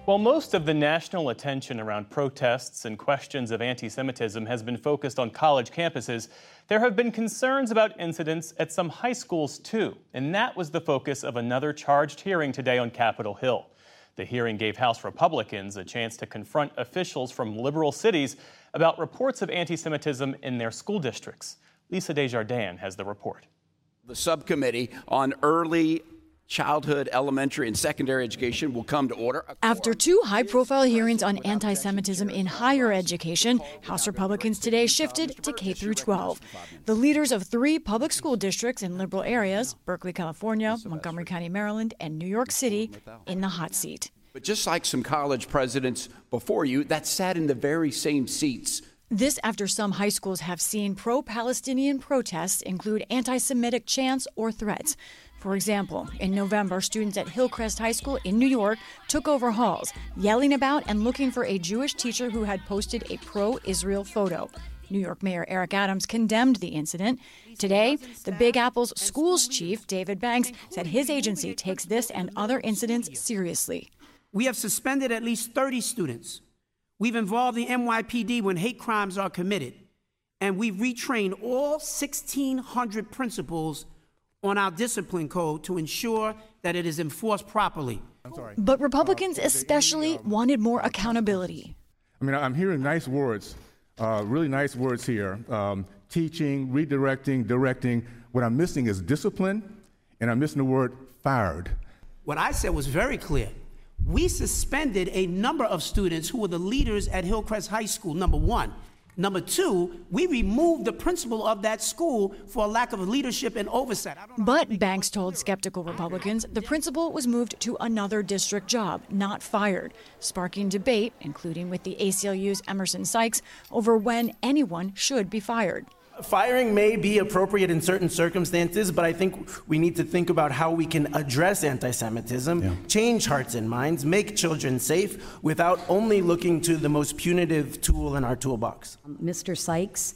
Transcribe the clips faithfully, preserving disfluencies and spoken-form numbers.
While most of the national attention around protests and questions of anti-Semitism has been focused on college campuses, there have been concerns about incidents at some high schools too, and that was the focus of another charged hearing today on Capitol Hill. The hearing gave House Republicans a chance to confront officials from liberal cities about reports of anti-Semitism in their school districts. Lisa Desjardins has the report. The subcommittee on early childhood, elementary, and secondary education will come to order. After two high-profile hearings on anti-Semitism in higher education, House Republicans today shifted to K through twelve. The leaders of three public school districts in liberal areas, Berkeley, California, Montgomery County, Maryland, and New York City, in the hot seat. But just like some college presidents before you, that sat in the very same seats. This after some high schools have seen pro-Palestinian protests include anti-Semitic chants or threats. For example, in November, students at Hillcrest High School in New York took over halls, yelling about and looking for a Jewish teacher who had posted a pro-Israel photo. New York Mayor Eric Adams condemned the incident. Today, the Big Apple's schools chief, David Banks, said his agency takes this and other incidents seriously. We have suspended at least thirty students. We've involved the N Y P D when hate crimes are committed. And we've retrained all sixteen hundred principals on our discipline code to ensure that it is enforced properly. But Republicans especially wanted more accountability. I mean, I'm hearing nice words, uh, really nice words here. Um, teaching, redirecting, directing. What I'm missing is discipline, and I'm missing the word fired. What I said was very clear. We suspended a number of students who were the leaders at Hillcrest High School, number one. Number two, we removed the principal of that school for a lack of leadership and oversight. But Banks told skeptical Republicans the principal was moved to another district job, not fired, sparking debate, including with the A C L U's Emerson Sykes, over when anyone should be fired. Firing may be appropriate in certain circumstances, but I think we need to think about how we can address anti-Semitism, yeah. change hearts and minds, make children safe without only looking to the most punitive tool in our toolbox. Mister Sykes,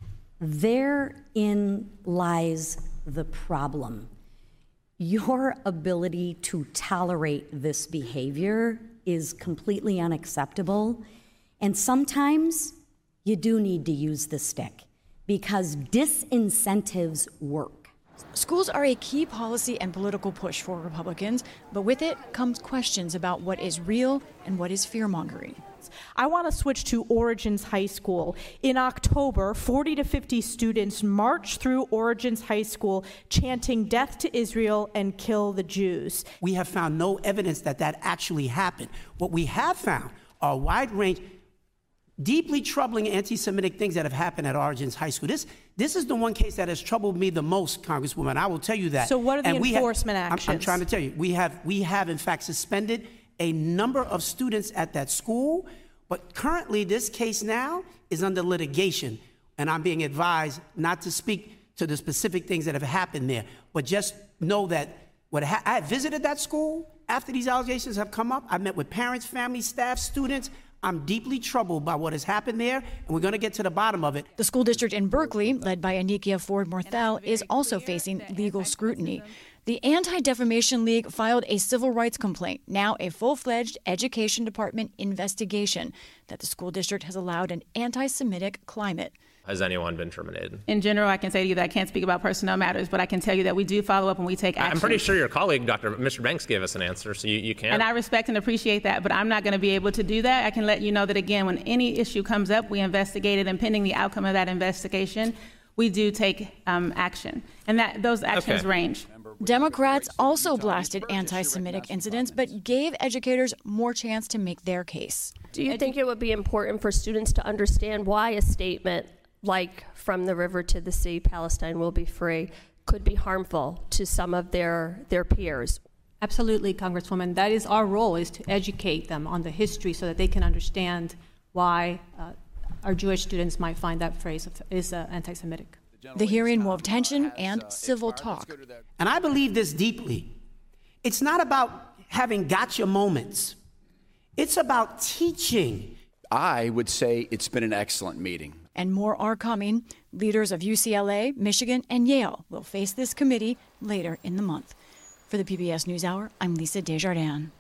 therein lies the problem. Your ability to tolerate this behavior is completely unacceptable, and sometimes you do need to use the stick. Because disincentives work. Schools are a key policy and political push for Republicans, but with it comes questions about what is real and what is fear-mongering. I want to switch to Origins High School. In October, forty to fifty students marched through Origins High School chanting "Death to Israel" and "Kill the Jews." We have found no evidence that that actually happened. What we have found are a wide range deeply troubling anti-Semitic things that have happened at Origins High School. This this is the one case that has troubled me the most, Congresswoman. I will tell you that. So what are the and enforcement have, actions? I'm, I'm trying to tell you. We have, we have, in fact, suspended a number of students at that school, but currently this case now is under litigation, and I'm being advised not to speak to the specific things that have happened there, but just know that what ha- I visited that school after these allegations have come up. I met with parents, family, staff, students. I'm deeply troubled by what has happened there, and we're going to get to the bottom of it. The school district in Berkeley, led by Anikia Ford-Morthel, is also facing legal scrutiny. The Anti-Defamation League filed a civil rights complaint, now a full-fledged Education Department investigation, that the school district has allowed an anti-Semitic climate. Has anyone been terminated? In general, I can say to you that I can't speak about personnel matters, but I can tell you that we do follow up and we take action. I'm pretty sure your colleague, Doctor Mister Banks, gave us an answer, so you, you can't. And I respect and appreciate that, but I'm not going to be able to do that. I can let you know that, again, when any issue comes up, we investigate it, and pending the outcome of that investigation, we do take um, action. And that those actions okay. range. Democrats also blasted anti-Semitic incidents, but gave educators more chance to make their case. Do you think it would be important for students to understand why a statement like "from the river to the sea, Palestine will be free" could be harmful to some of their, their peers? Absolutely, Congresswoman. That is our role, is to educate them on the history so that they can understand why uh, our Jewish students might find that phrase is uh, anti-Semitic. The hearing wove tension and civil talk. And I believe this deeply. It's not about having gotcha moments. It's about teaching. I would say it's been an excellent meeting. And more are coming. Leaders of U C L A, Michigan, and Yale will face this committee later in the month. For the P B S NewsHour, I'm Lisa Desjardins.